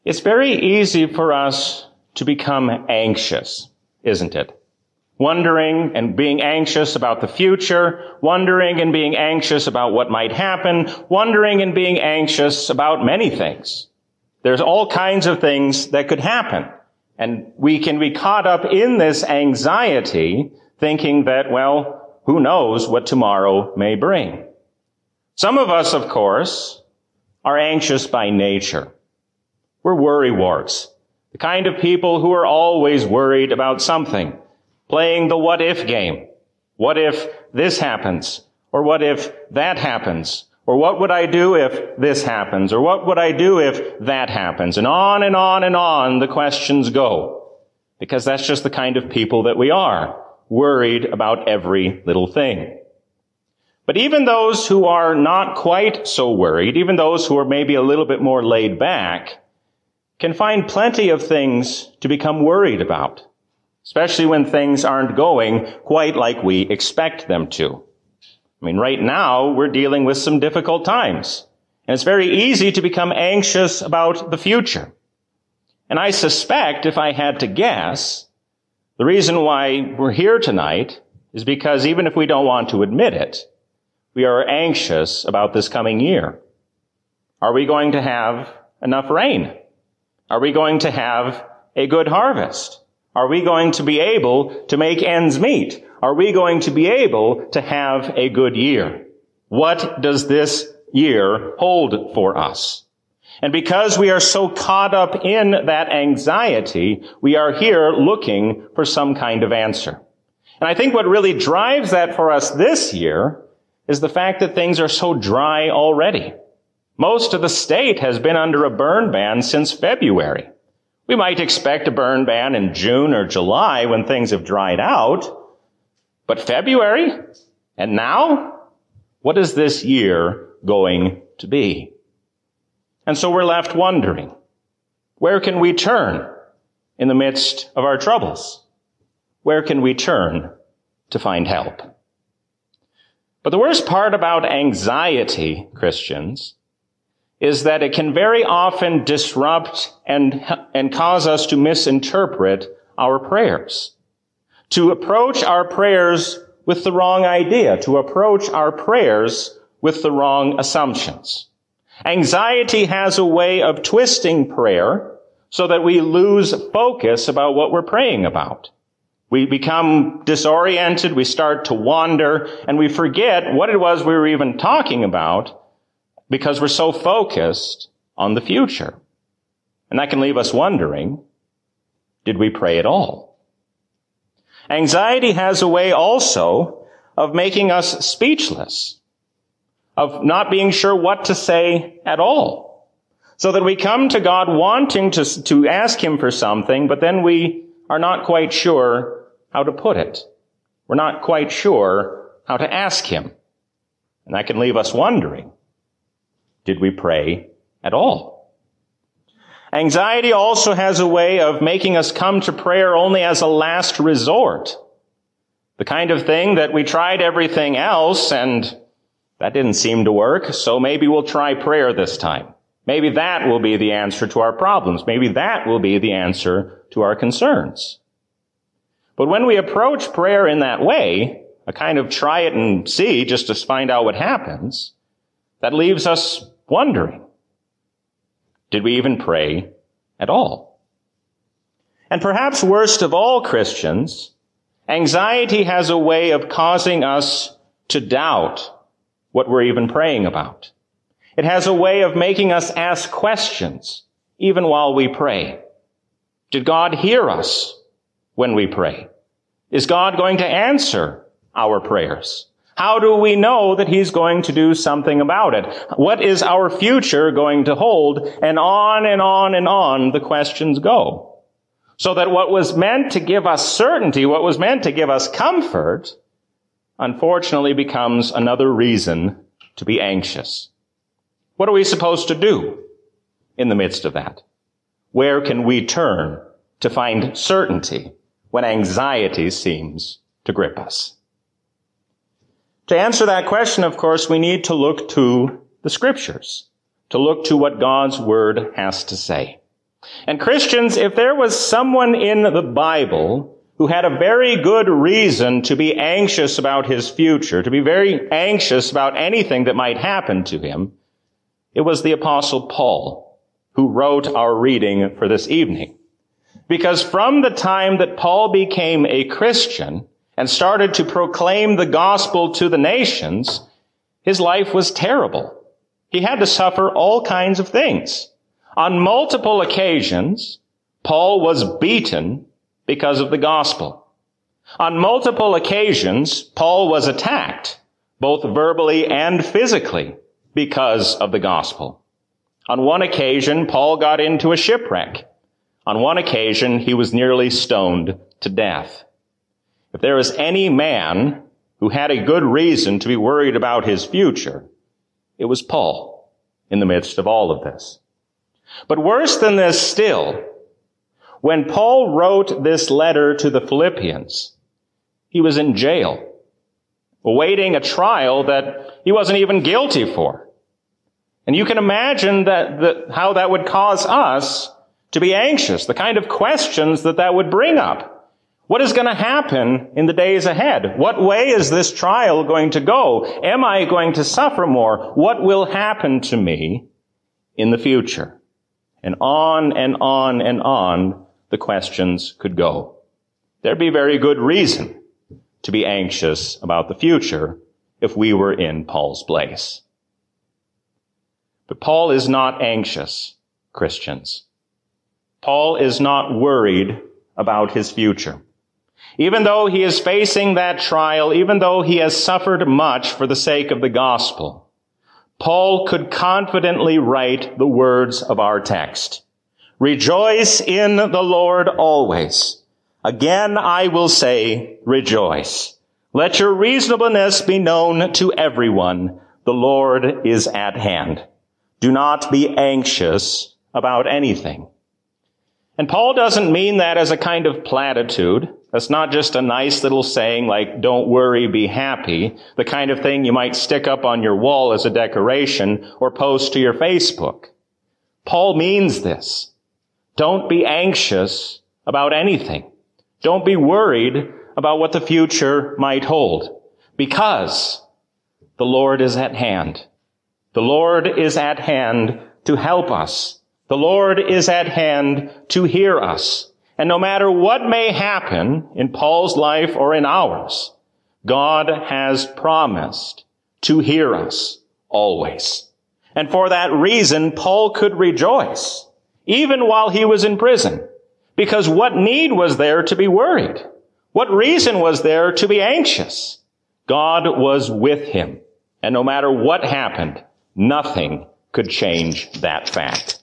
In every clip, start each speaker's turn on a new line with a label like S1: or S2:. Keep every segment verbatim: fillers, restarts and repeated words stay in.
S1: It's very easy for us to become anxious, isn't it? Wondering and being anxious about the future, wondering and being anxious about what might happen, wondering and being anxious about many things. There's all kinds of things that could happen. And we can be caught up in this anxiety, thinking that, well, who knows what tomorrow may bring. Some of us, of course, are anxious by nature. We're worrywarts, the kind of people who are always worried about something, playing the what if game. What if this happens? Or what if that happens? Or what would I do if this happens? Or what would I do if that happens? And on and on and on the questions go. Because that's just the kind of people that we are, worried about every little thing. But even those who are not quite so worried, even those who are maybe a little bit more laid back, can find plenty of things to become worried about, especially when things aren't going quite like we expect them to. I mean, right now, we're dealing with some difficult times, and it's very easy to become anxious about the future. And I suspect, if I had to guess, the reason why we're here tonight is because even if we don't want to admit it, we are anxious about this coming year. Are we going to have enough rain? Are we going to have a good harvest? Are we going to be able to make ends meet? Are we going to be able to have a good year? What does this year hold for us? And because we are so caught up in that anxiety, we are here looking for some kind of answer. And I think what really drives that for us this year is the fact that things are so dry already. Most of the state has been under a burn ban since February. We might expect a burn ban in June or July when things have dried out. But February? And now? What is this year going to be? And so we're left wondering, where can we turn in the midst of our troubles? Where can we turn to find help? But the worst part about anxiety, Christians, is that it can very often disrupt and, and cause us to misinterpret our prayers, to approach our prayers with the wrong idea, to approach our prayers with the wrong assumptions. Anxiety has a way of twisting prayer so that we lose focus about what we're praying about. We become disoriented, we start to wander, and we forget what it was we were even talking about because we're so focused on the future. And that can leave us wondering, did we pray at all? Anxiety has a way also of making us speechless, of not being sure what to say at all, so that we come to God wanting to, to ask Him for something, but then we are not quite sure how to put it. We're not quite sure how to ask Him. And that can leave us wondering, did we pray at all? Anxiety also has a way of making us come to prayer only as a last resort. The kind of thing that we tried everything else and that didn't seem to work, so maybe we'll try prayer this time. Maybe that will be the answer to our problems. Maybe that will be the answer to our concerns. But when we approach prayer in that way, a kind of try it and see just to find out what happens, that leaves us wondering, did we even pray at all? And perhaps worst of all, Christians, anxiety has a way of causing us to doubt what we're even praying about. It has a way of making us ask questions even while we pray. Did God hear us when we pray? Is God going to answer our prayers? How do we know that He's going to do something about it? What is our future going to hold? And on and on and on the questions go. So that what was meant to give us certainty, what was meant to give us comfort, unfortunately becomes another reason to be anxious. What are we supposed to do in the midst of that? Where can we turn to find certainty when anxiety seems to grip us? To answer that question, of course, we need to look to the Scriptures, to look to what God's Word has to say. And Christians, if there was someone in the Bible who had a very good reason to be anxious about his future, to be very anxious about anything that might happen to him, it was the Apostle Paul, who wrote our reading for this evening. Because from the time that Paul became a Christian and started to proclaim the gospel to the nations, his life was terrible. He had to suffer all kinds of things. On multiple occasions, Paul was beaten because of the gospel. On multiple occasions, Paul was attacked, both verbally and physically, because of the gospel. On one occasion, Paul got into a shipwreck. On one occasion, he was nearly stoned to death. If there was any man who had a good reason to be worried about his future, it was Paul in the midst of all of this. But worse than this still, when Paul wrote this letter to the Philippians, he was in jail, awaiting a trial that he wasn't even guilty for. And you can imagine that, that how that would cause us to be anxious, the kind of questions that that would bring up. What is going to happen in the days ahead? What way is this trial going to go? Am I going to suffer more? What will happen to me in the future? And on and on and on the questions could go. There'd be very good reason to be anxious about the future if we were in Paul's place. But Paul is not anxious, Christians. Paul is not worried about his future. Even though he is facing that trial, even though he has suffered much for the sake of the gospel, Paul could confidently write the words of our text. Rejoice in the Lord always. Again, I will say, rejoice. Let your reasonableness be known to everyone. The Lord is at hand. Do not be anxious about anything. And Paul doesn't mean that as a kind of platitude. That's not just a nice little saying like, don't worry, be happy, the kind of thing you might stick up on your wall as a decoration or post to your Facebook. Paul means this. Don't be anxious about anything. Don't be worried about what the future might hold, because the Lord is at hand. The Lord is at hand to help us. The Lord is at hand to hear us. And no matter what may happen in Paul's life or in ours, God has promised to hear us always. And for that reason, Paul could rejoice, even while he was in prison. Because what need was there to be worried? What reason was there to be anxious? God was with him. And no matter what happened, nothing could change that fact.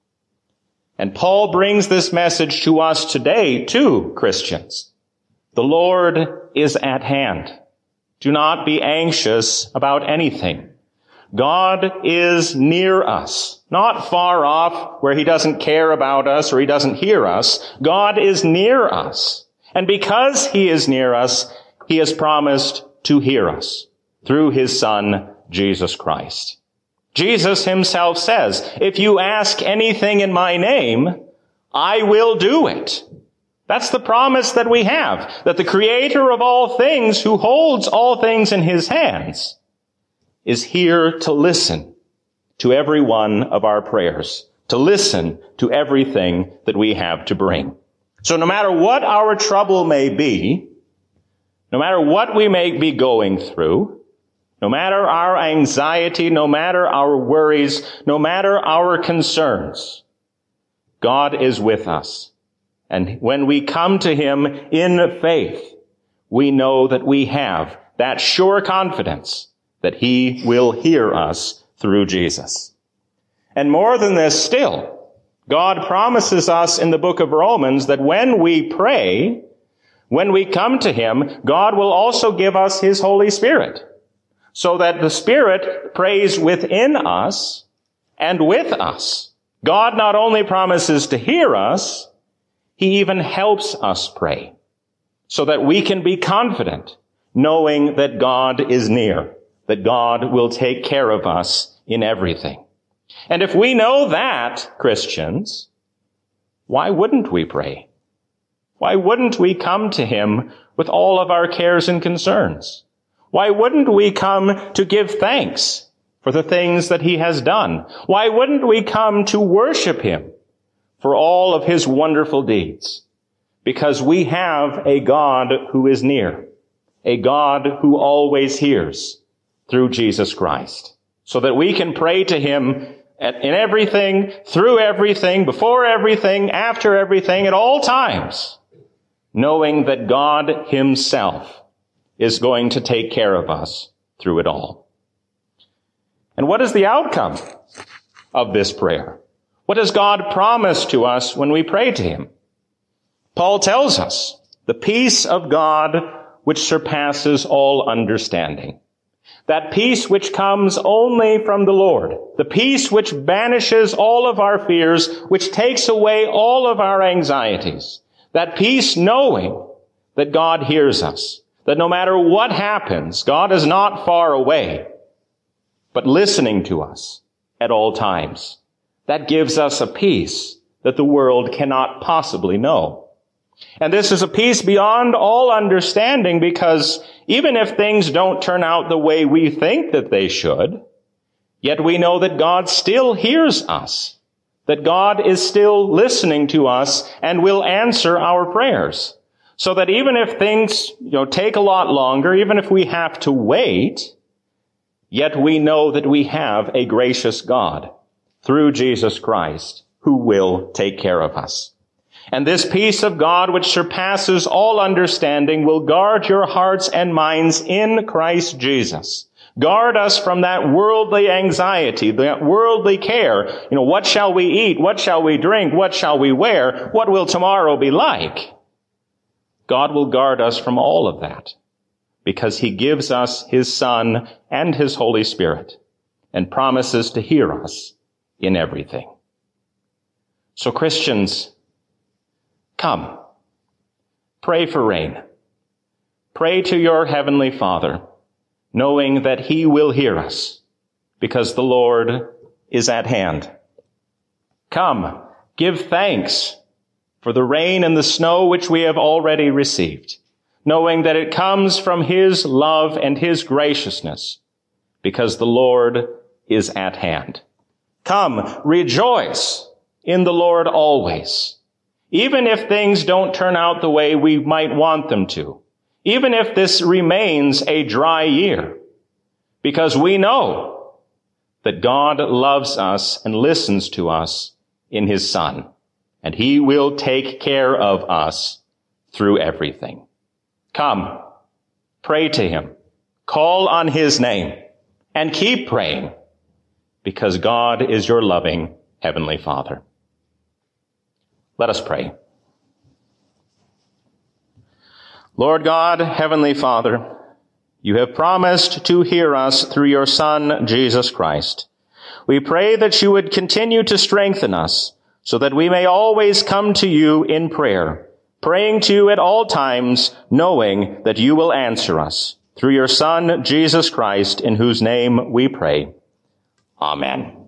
S1: And Paul brings this message to us today, too, Christians. The Lord is at hand. Do not be anxious about anything. God is near us, not far off where he doesn't care about us or he doesn't hear us. God is near us. And because he is near us, he has promised to hear us through his Son, Jesus Christ. Jesus himself says, if you ask anything in my name, I will do it. That's the promise that we have, that the creator of all things, who holds all things in his hands, is here to listen to every one of our prayers, to listen to everything that we have to bring. So no matter what our trouble may be, no matter what we may be going through, no matter our anxiety, no matter our worries, no matter our concerns, God is with us. And when we come to him in faith, we know that we have that sure confidence that he will hear us through Jesus. And more than this still, God promises us in the book of Romans that when we pray, when we come to him, God will also give us his Holy Spirit, so that the Spirit prays within us and with us. God not only promises to hear us, he even helps us pray, so that we can be confident, knowing that God is near, that God will take care of us in everything. And if we know that, Christians, why wouldn't we pray? Why wouldn't we come to him with all of our cares and concerns? Why wouldn't we come to give thanks for the things that he has done? Why wouldn't we come to worship him for all of his wonderful deeds? Because we have a God who is near, a God who always hears through Jesus Christ, so that we can pray to him in everything, through everything, before everything, after everything, at all times, knowing that God himself is going to take care of us through it all. And what is the outcome of this prayer? What does God promise to us when we pray to him? Paul tells us, the peace of God which surpasses all understanding. That peace which comes only from the Lord. The peace which banishes all of our fears, which takes away all of our anxieties. That peace knowing that God hears us. That no matter what happens, God is not far away, but listening to us at all times. That gives us a peace that the world cannot possibly know. And this is a peace beyond all understanding, because even if things don't turn out the way we think that they should, yet we know that God still hears us, that God is still listening to us and will answer our prayers. So that even if things, you know, take a lot longer, even if we have to wait, yet we know that we have a gracious God through Jesus Christ who will take care of us. And this peace of God, which surpasses all understanding, will guard your hearts and minds in Christ Jesus. Guard us from that worldly anxiety, that worldly care. You know, what shall we eat? What shall we drink? What shall we wear? What will tomorrow be like? God will guard us from all of that, because he gives us his Son and his Holy Spirit and promises to hear us in everything. So Christians, come, pray for rain. Pray to your heavenly Father, knowing that he will hear us, because the Lord is at hand. Come, give thanks for the rain and the snow which we have already received, knowing that it comes from his love and his graciousness, because the Lord is at hand. Come, rejoice in the Lord always. Even if things don't turn out the way we might want them to, even if this remains a dry year, because we know that God loves us and listens to us in his Son, and he will take care of us through everything. Come, pray to him, call on his name, and keep praying, because God is your loving heavenly Father. Let us pray. Lord God, heavenly Father, you have promised to hear us through your Son, Jesus Christ. We pray that you would continue to strengthen us so that we may always come to you in prayer, praying to you at all times, knowing that you will answer us through your Son, Jesus Christ, in whose name we pray. Amen.